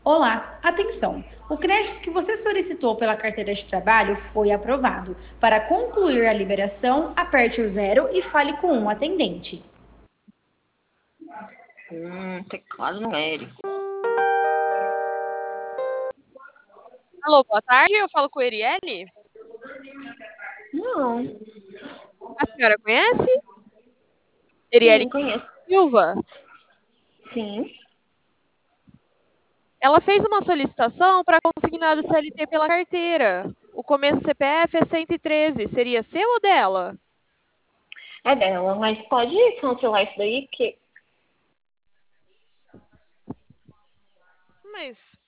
Olá, atenção! O crédito que você solicitou pela carteira de trabalho foi aprovado. Para concluir a liberação, aperte o zero e fale com um atendente. Teclado numérico. Alô, boa tarde, eu falo com a Erielle. Não, A senhora conhece? Erielle sim, conheço. Silva. Sim. Ela fez uma solicitação para consignado CLT pela carteira. O começo do CPF é 113. Seria seu ou dela? É dela, mas pode cancelar isso daí, que Mas